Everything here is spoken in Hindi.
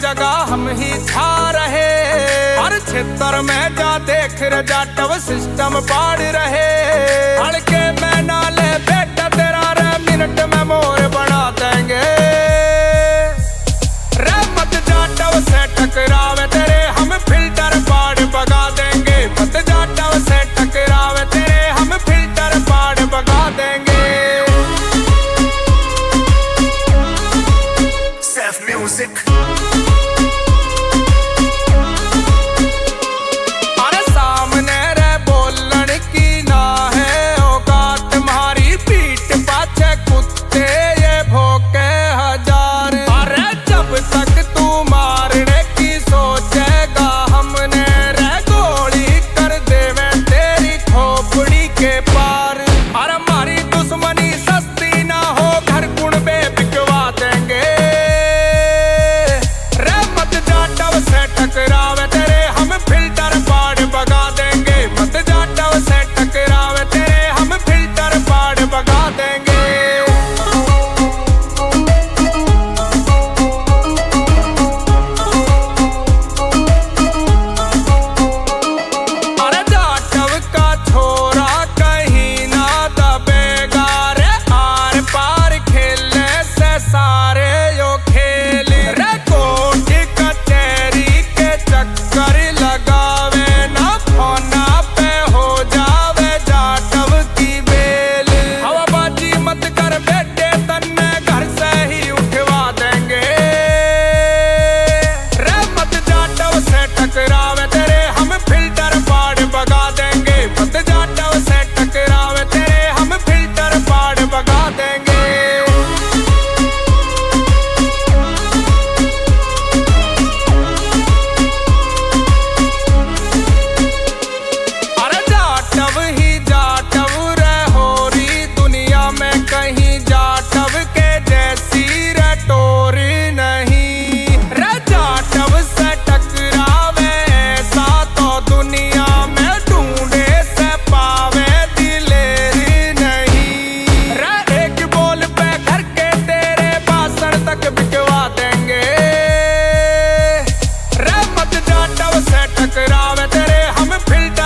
जगह हम ही छा रहे। हर क्षेत्र में जा देख रे जाटव सिस्टम पाड़ रहे। हड़के में नाले बेटा तेरा रे मिनट में मोर बना देंगे। रे मत जाटव से टकरावे तेरे हम फिल्टर पाड़ बगा देंगे। मत जाटव से टकरावे तेरे हम फिल्टर पाड़ बगा देंगे। Music अरे सामने रे बोलन की ना है औकात तुम्हारी। पीठ पाछे कुत्ते ये भौंके हजार। अरे जब तक तू मारने की सोचेगा हमने रे गोली कर देवे तेरी खोपड़ी के पार। अरे हमारी दुश्मनी सस्ती ना हो घर गुण बे बिकवा देंगे। से टकरावे तेरे हम फिल्टर पाड़ बगा देंगे। मत जाटव से टकरावे तेरे हम फिल्टर पाड़ बगा देंगे। अरे जाटव का छोरा कहीं ना दबेगा रे। आर पार खेलने से सारे यो खेल रे। कोठी चक्कर लगावे ना फोना पे हो जावे जाटव की बेल। हवाबाजी मत कर बेटे तन्ने घर से ही उठवा देंगे। रे मत जाटव से टकरावे तेरे हम फिल्टर पाड़ बगा देंगे। मत जाटव से टकरावे तेरे हम फिल्टर पाड़ बगा देंगे। कहीं जाटव के जैसी रटोरी नहीं। रे जाटव से टकरावे ऐसा तो दुनिया में ढूंढे से पावे दिलेरी नहीं। रे एक बोल पे घर के तेरे बासर तक बिकवा देंगे। रे मत जाटव से टकरावे तेरे हम फिल्टर